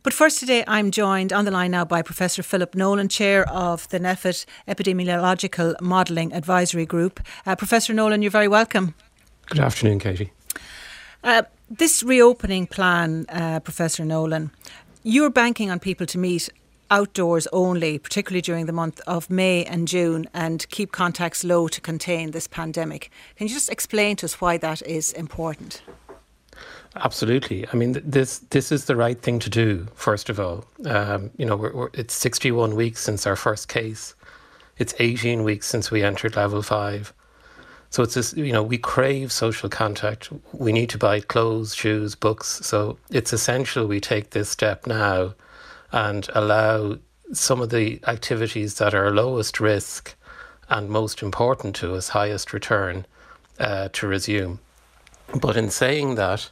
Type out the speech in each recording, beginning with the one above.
But first today, I'm joined on the line now by Professor Philip Nolan, Chair of the NPHET Epidemiological Modelling Advisory Group. Professor Nolan, you're very welcome. Good afternoon, Katie. This reopening plan, Professor Nolan, you're banking on people to meet outdoors only, particularly during the month of May and June, and keep contacts low to contain this pandemic. Can you just explain to us why that is important? Absolutely. I mean, this is the right thing to do, first of all. It's 61 weeks since our first case. It's 18 weeks since we entered level 5. So it's this, we crave social contact. We need to buy clothes, shoes, books. So it's essential we take this step now and allow some of the activities that are lowest risk and most important to us, highest return, to resume. But in saying that,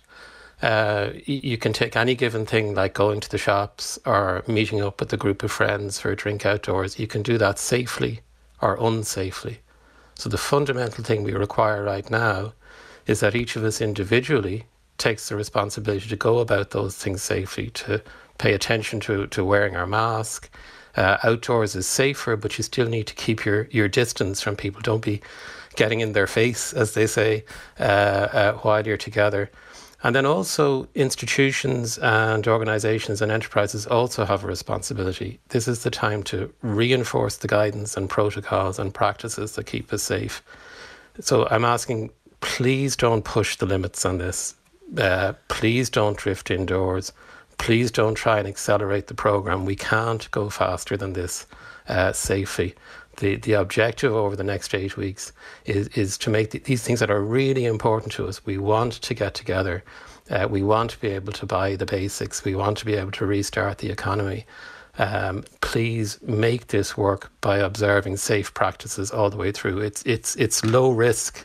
you can take any given thing like going to the shops or meeting up with a group of friends for a drink outdoors. You can do that safely or unsafely. So the fundamental thing we require right now is that each of us individually takes the responsibility to go about those things safely, to pay attention to wearing our mask. Outdoors is safer, but you still need to keep your distance from people. Don't be getting in their face, as they say, while you're together. And then also institutions and organisations and enterprises also have a responsibility. This is the time to reinforce the guidance and protocols and practices that keep us safe. So I'm asking, please don't push the limits on this. Please don't drift indoors. Please don't try and accelerate the programme. We can't go faster than this safely. The objective over the next 8 weeks is to make these things that are really important to us. We want to get together. We want to be able to buy the basics. We want to be able to restart the economy. Please make this work by observing safe practices all the way through. It's low risk,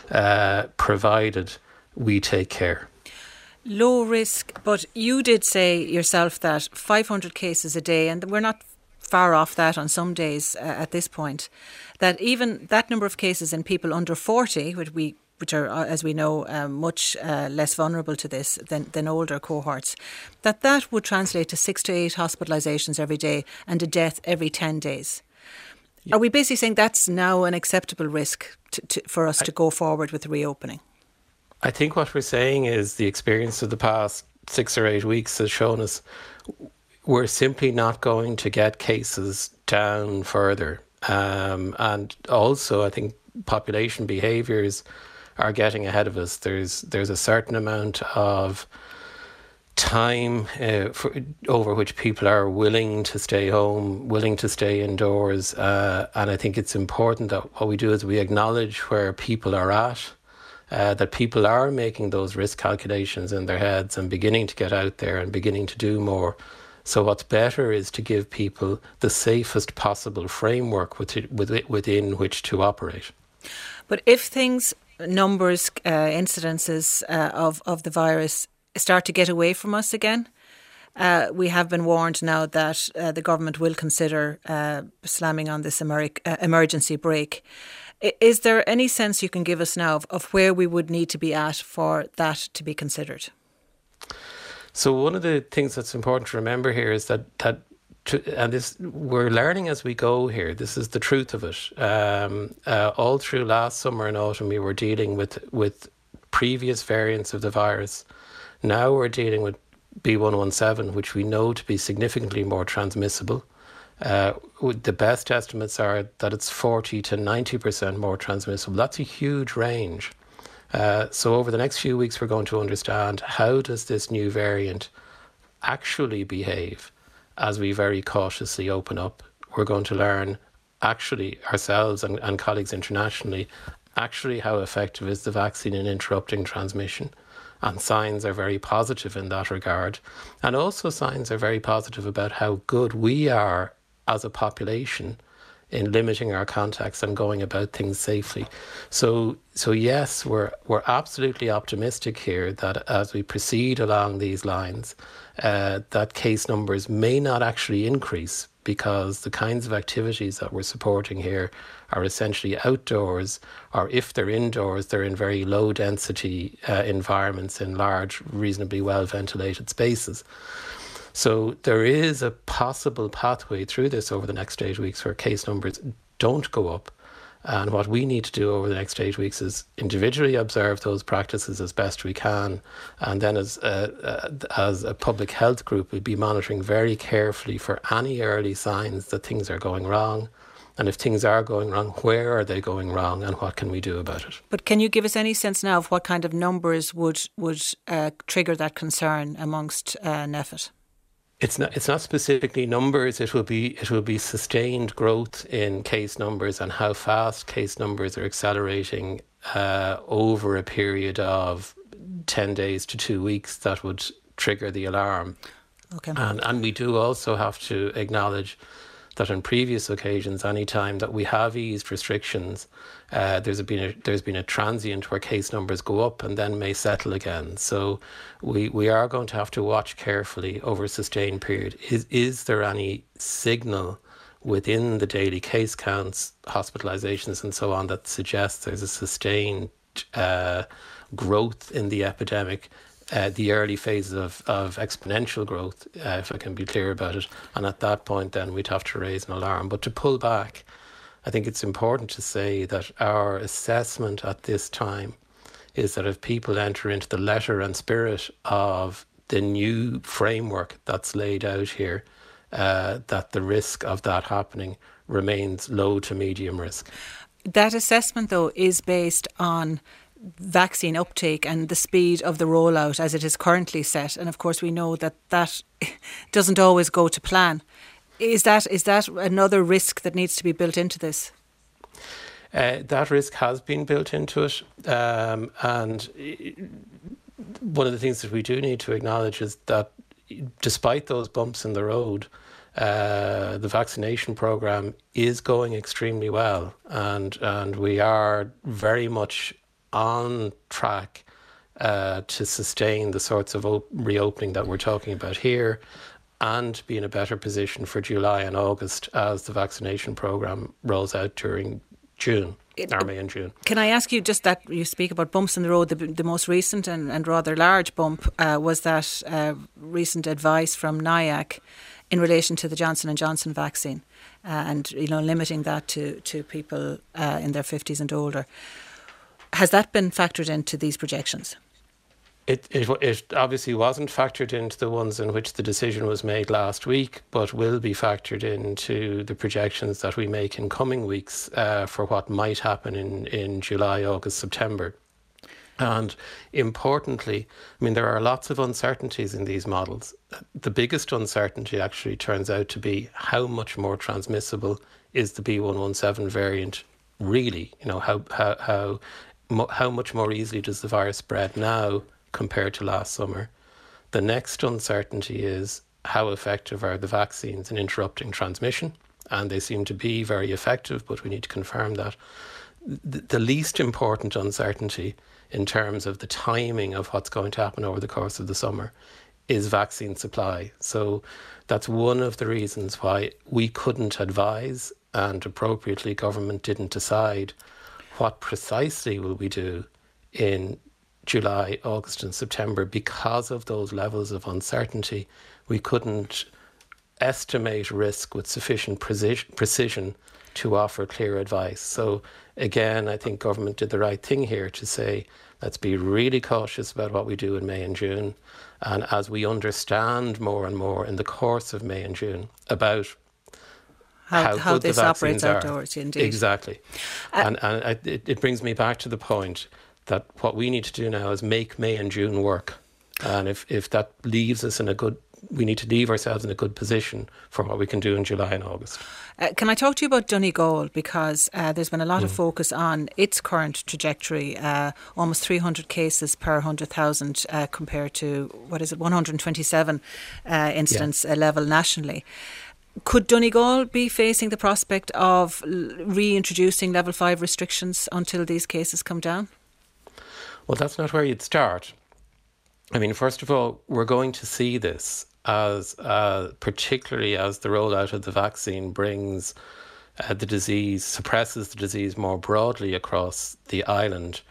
provided we take care. Low risk, but you did say yourself that 500 cases a day, and we're not far off that on some days at this point, that even that number of cases in people under 40, which are, as we know, much less vulnerable to this than older cohorts, that would translate to 6 to 8 hospitalisations every day and a death every 10 days. Yeah. Are we basically saying that's now an acceptable risk for us to go forward with the reopening? I think what we're saying is the experience of the past 6 or 8 weeks has shown us we're simply not going to get cases down further. And also, I think population behaviours are getting ahead of us. There's a certain amount of time over which people are willing to stay home, willing to stay indoors. And I think it's important that what we do is we acknowledge where people are at, that people are making those risk calculations in their heads and beginning to get out there and beginning to do more. So what's better is to give people the safest possible framework within which to operate. But if numbers, incidences of the virus start to get away from us again, we have been warned now that the government will consider slamming on this emergency brake. Is there any sense you can give us now of where we would need to be at for that to be considered? So one of the things that's important to remember here is that we're learning as we go here. This is the truth of it. All through last summer and autumn, we were dealing with previous variants of the virus. Now we're dealing with B117, which we know to be significantly more transmissible. The best estimates are that it's 40 to 90% more transmissible. That's a huge range. So over the next few weeks, we're going to understand how does this new variant actually behave as we very cautiously open up. We're going to learn actually ourselves and colleagues internationally, actually how effective is the vaccine in interrupting transmission. And signs are very positive in that regard. And also signs are very positive about how good we are as a population in limiting our contacts and going about things safely. So yes, we're absolutely optimistic here that as we proceed along these lines, that case numbers may not actually increase, because the kinds of activities that we're supporting here are essentially outdoors, or if they're indoors, they're in very low density environments in large, reasonably well ventilated spaces. So there is a possible pathway through this over the next 8 weeks where case numbers don't go up. And what we need to do over the next 8 weeks is individually observe those practices as best we can. And then as a public health group, we'll be monitoring very carefully for any early signs that things are going wrong. And if things are going wrong, where are they going wrong and what can we do about it? But can you give us any sense now of what kind of numbers would trigger that concern amongst NPHET? It's not specifically numbers. It will be sustained growth in case numbers and how fast case numbers are accelerating over a period of 10 days to 2 weeks that would trigger the alarm. Okay. And we do also have to acknowledge that on previous occasions, any time that we have eased restrictions, there's been a transient where case numbers go up and then may settle again. So we are going to have to watch carefully over a sustained period. Is there any signal within the daily case counts, hospitalizations and so on that suggests there's a sustained growth in the epidemic? The early phases of exponential growth, if I can be clear about it. And at that point, then we'd have to raise an alarm. But to pull back, I think it's important to say that our assessment at this time is that if people enter into the letter and spirit of the new framework that's laid out here, that the risk of that happening remains low to medium risk. That assessment, though, is based on vaccine uptake and the speed of the rollout as it is currently set. And of course, we know that doesn't always go to plan. Is that another risk that needs to be built into this? That risk has been built into it. And one of the things that we do need to acknowledge is that despite those bumps in the road, the vaccination programme is going extremely well. And we are very much on track to sustain the sorts of reopening that we're talking about here and be in a better position for July and August as the vaccination programme rolls out during May and June. Can I ask you, just that you speak about bumps in the road, the most recent and rather large bump was that recent advice from NIAC in relation to the Johnson & Johnson vaccine and limiting that to people in their 50s and older. Has that been factored into these projections? It obviously wasn't factored into the ones in which the decision was made last week, but will be factored into the projections that we make in coming weeks for what might happen in July, August, September. And importantly, there are lots of uncertainties in these models. The biggest uncertainty actually turns out to be how much more transmissible is the B117 variant really? How much more easily does the virus spread now compared to last summer? The next uncertainty is how effective are the vaccines in interrupting transmission? And they seem to be very effective, but we need to confirm that. The least important uncertainty in terms of the timing of what's going to happen over the course of the summer is vaccine supply. So that's one of the reasons why we couldn't advise, and appropriately government didn't decide what precisely will we do in July, August and September. Because of those levels of uncertainty, we couldn't estimate risk with sufficient precision to offer clear advice. So again, I think government did the right thing here to say, let's be really cautious about what we do in May and June. And as we understand more and more in the course of May and June about how this operates outdoors, indeed. Exactly. And it brings me back to the point that what we need to do now is make May and June work. And if that leaves us we need to leave ourselves in a good position for what we can do in July and August. Can I talk to you about Donegal? Because there's been a lot of focus on its current trajectory, almost 300 cases per 100,000 compared to, 127 incidence level nationally. Could Donegal be facing the prospect of reintroducing level 5 restrictions until these cases come down? Well, that's not where you'd start. First of all, we're going to see this as particularly as the rollout of the vaccine brings suppresses the disease more broadly across the island.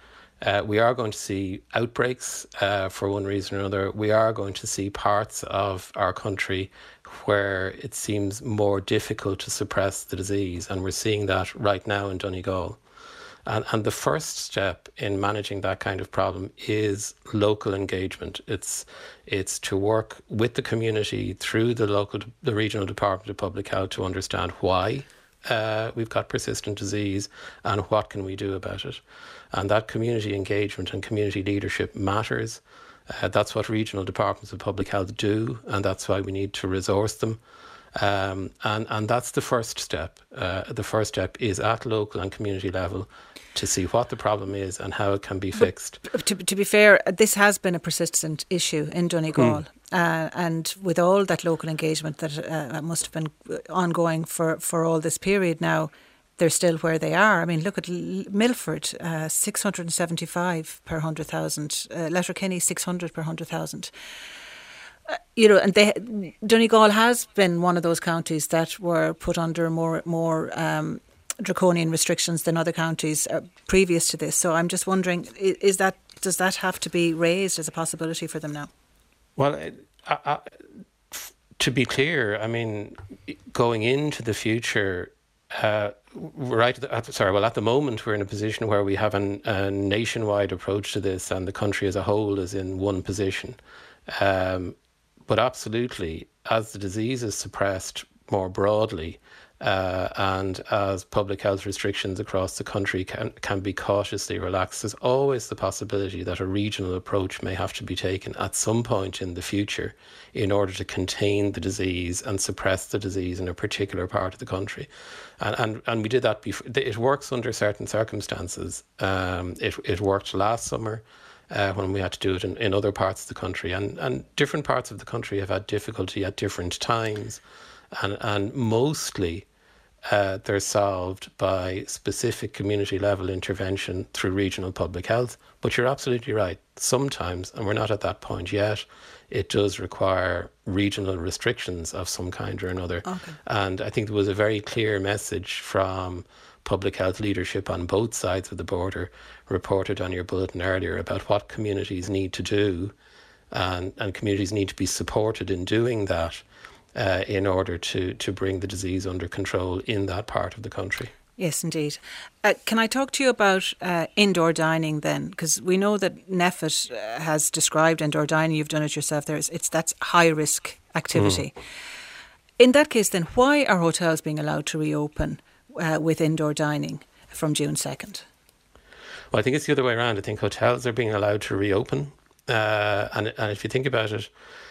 We are going to see outbreaks for one reason or another. We are going to see parts of our country where it seems more difficult to suppress the disease, and we're seeing that right now in Donegal. And the first step in managing that kind of problem is local engagement. It's to work with the community through the regional Department of Public Health to understand why we've got persistent disease and what can we do about it. And that community engagement and community leadership matters. That's what regional departments of public health do, and that's why we need to resource them. And that's the first step. The first step is at local and community level to see what the problem is and how it can be fixed. To be fair, this has been a persistent issue in Donegal. And with all that local engagement that must have been ongoing for all this period now, they're still where they are. I mean, look at Milford, 675 per 100,000. Letterkenny, 600 per 100,000. And Donegal has been one of those counties that were put under more draconian restrictions than other counties previous to this. So I'm just wondering, does that have to be raised as a possibility for them now? Well, to be clear, I mean, going into the future, at the moment we're in a position where we have a nationwide approach to this, and the country as a whole is in one position. But absolutely, as the disease is suppressed more broadly, and as public health restrictions across the country can be cautiously relaxed, there's always the possibility that a regional approach may have to be taken at some point in the future in order to contain the disease and suppress the disease in a particular part of the country. And we did that before. It works under certain circumstances. It worked last summer when we had to do it in other parts of the country. And different parts of the country have had difficulty at different times. And mostly they're solved by specific community level intervention through regional public health. But you're absolutely right. Sometimes, and we're not at that point yet, it does require regional restrictions of some kind or another. Okay. And I think there was a very clear message from public health leadership on both sides of the border reported on your bulletin earlier about what communities need to do, and communities need to be supported in doing that in order to bring the disease under control in that part of the country. Yes, indeed. Can I talk to you about indoor dining then? Because we know that NPHET has described indoor dining. You've done it yourself. That's high risk activity. In that case, then, why are hotels being allowed to reopen with indoor dining from June 2nd? Well, I think it's the other way around. I think hotels are being allowed to reopen, and if you think about it,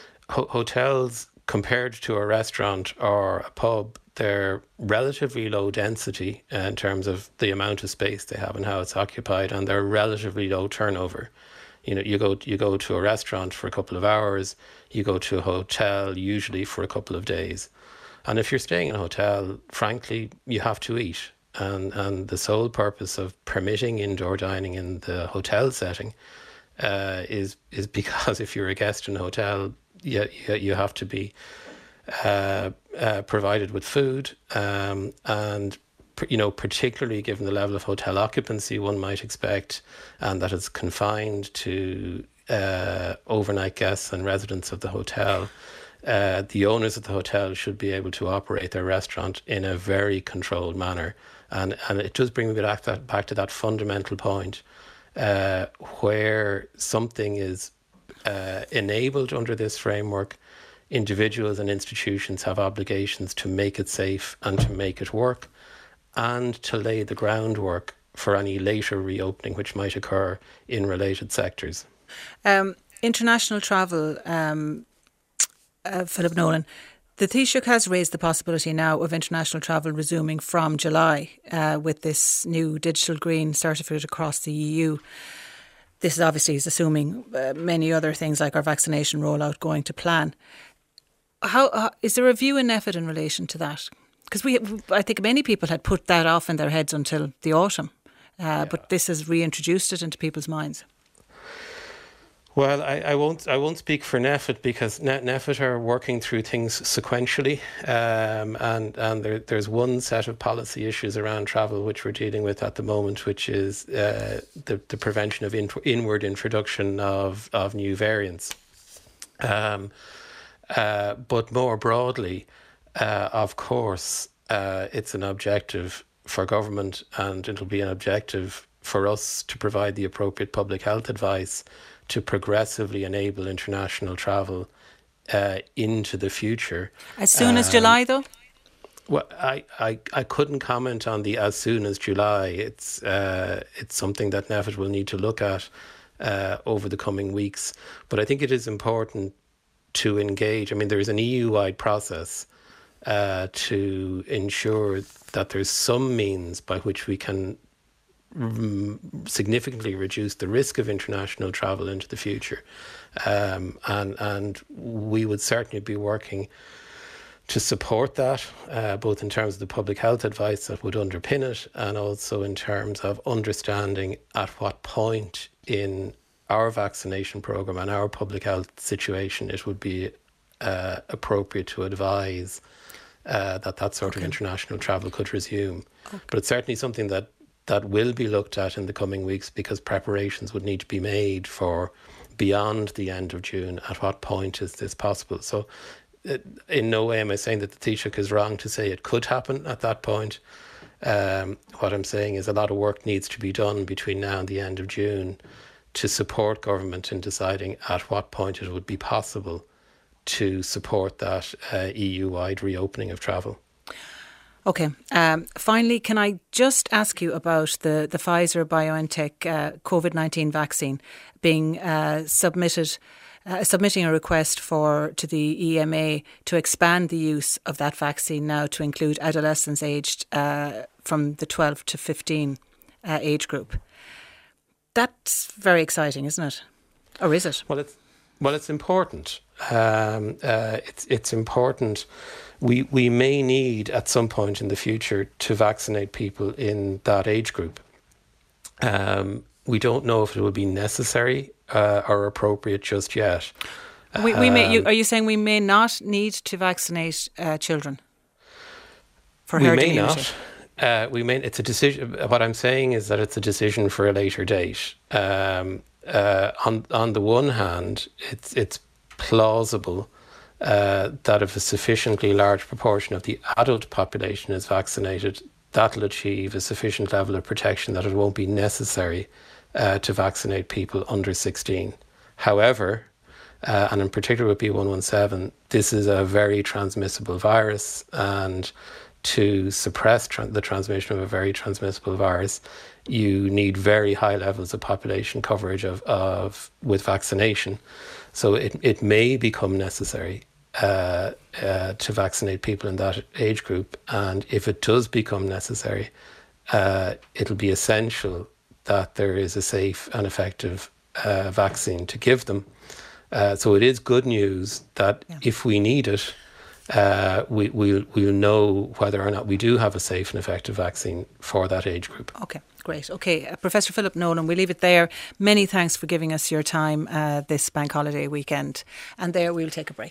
hotels compared to a restaurant or a pub, they're relatively low density in terms of the amount of space they have and how it's occupied, and they're relatively low turnover. You know, you go to a restaurant for a couple of hours, you go to a hotel usually for a couple of days. And if you're staying in a hotel, frankly, you have to eat. And the sole purpose of permitting indoor dining in the hotel setting is because if you're a guest in a hotel, you have to be provided with food, and particularly given the level of hotel occupancy one might expect, and that it's confined to overnight guests and residents of the hotel. The owners of the hotel should be able to operate their restaurant in a very controlled manner, and it does bring me back to that fundamental point where something is enabled under this framework. Individuals and institutions have obligations to make it safe and to make it work, and to lay the groundwork for any later reopening which might occur in related sectors. International travel, Philip Nolan, the Taoiseach has raised the possibility now of international travel resuming from July with this new digital green certificate across the EU. This obviously is assuming many other things like our vaccination rollout going to plan. How is there a view in NPHET in relation to that? Because I think many people had put that off in their heads until the autumn, but this has reintroduced it into people's minds. Well, I won't speak for NPHET because NPHET are working through things sequentially, and there's one set of policy issues around travel which we're dealing with at the moment, which is the prevention of inward introduction of new variants. But more broadly, of course, it's an objective for government, and it'll be an objective for us to provide the appropriate public health advice to progressively enable international travel into the future. As soon as July, though? Well, I couldn't comment on the as soon as July. It's something that NPHET will need to look at over the coming weeks. But I think it is important to engage. I mean, there is an EU-wide process to ensure that there's some means by which we can significantly reduce the risk of international travel into the future. And we would certainly be working to support that, both in terms of the public health advice that would underpin it, and also in terms of understanding at what point in our vaccination programme and our public health situation it would be appropriate to advise that sort of international travel could resume. But it's certainly something that will be looked at in the coming weeks, because preparations would need to be made for beyond the end of June. At what point is this possible? So in no way am I saying that the Taoiseach is wrong to say it could happen at that point. What I'm saying is a lot of work needs to be done between now and the end of June to support government in deciding at what point it would be possible to support that EU-wide reopening of travel. Okay. Finally, can I just ask you about the Pfizer-BioNTech COVID-19 vaccine being submitting a request to the EMA to expand the use of that vaccine now to include adolescents aged from the 12 to 15 age group. That's very exciting, isn't it? Or is it? Well, it's important. It's important. We may need at some point in the future to vaccinate people in that age group. We don't know if it will be necessary or appropriate just yet. Are you saying we may not need to vaccinate children for herd immunity? We may not. It's a decision. What I'm saying is that it's a decision for a later date. On the one hand, it's plausible that if a sufficiently large proportion of the adult population is vaccinated, that'll achieve a sufficient level of protection that it won't be necessary to vaccinate people under 16. However, and in particular with B117, this is a very transmissible virus, and to suppress the transmission of a very transmissible virus, you need very high levels of population coverage with vaccination. So it may become necessary to vaccinate people in that age group, and if it does become necessary, it'll be essential that there is a safe and effective vaccine to give them. So it is good news that if we need it, we'll know whether or not we do have a safe and effective vaccine for that age group. Okay, great. Okay, Professor Philip Nolan, we'll leave it there. Many thanks for giving us your time this bank holiday weekend. And there we'll take a break.